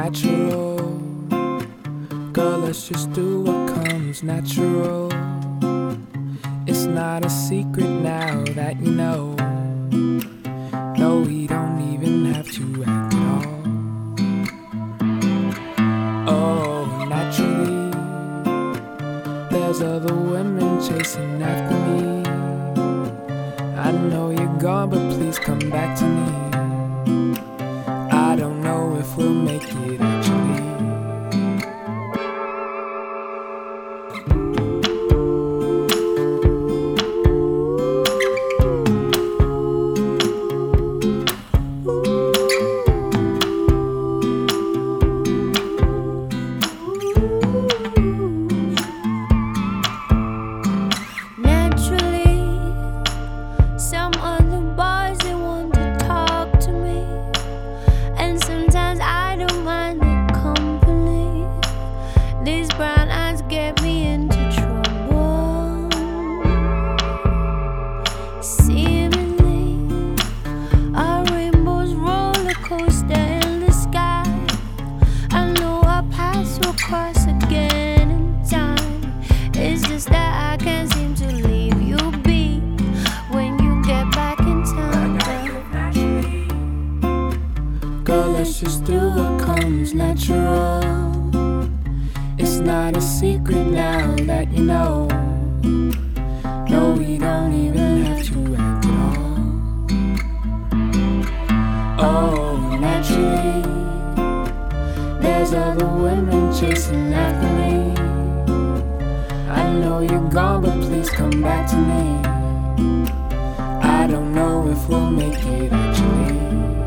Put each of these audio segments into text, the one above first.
natural. Girl, let's just do what comes natural. It's not a secret now that you know. No, we don't even have to act at all. Oh, naturally, there's other women chasing after me. I know you're gone, but please come back to me. I don't know if we'll make it actually. Some other boys, they want to talk to me, and sometimes I don't mind their company. These brown eyes get me into trouble. Seemingly, a rainbow's roller coaster in the sky. I know our paths will cross again in time. It's just that I can't seem to leave you be. Girl, let's just do what comes natural. It's not a secret now that you know. No, we don't even have to act at all. Oh, naturally, there's other women chasing after me. I know you're gone, but please come back to me. I don't know if we'll make it actually.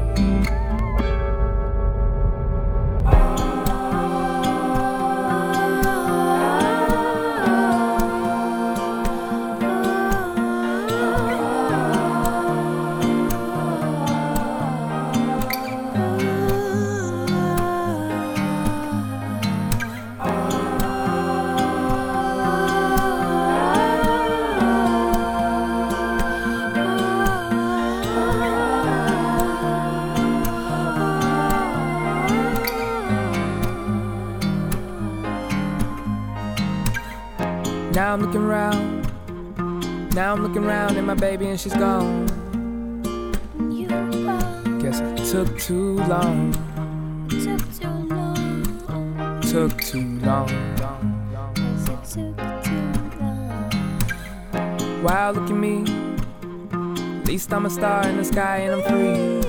Now I'm looking round. Now I'm looking round at my baby and she's gone. You gone. Guess it took too long. Took too long. Took too long. Yes, it took too long. Wow, look at me. At least I'm a star in the sky and I'm free.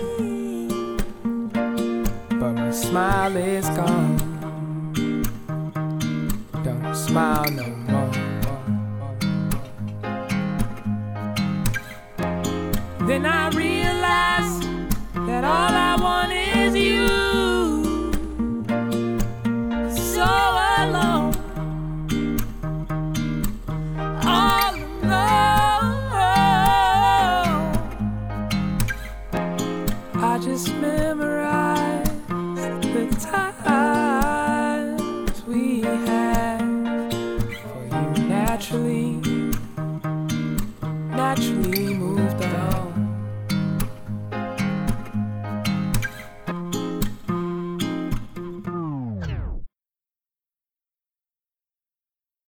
But my smile is gone. Don't smile no more. Then I realized that all I want is you. So alone, all alone. I just memorized the time.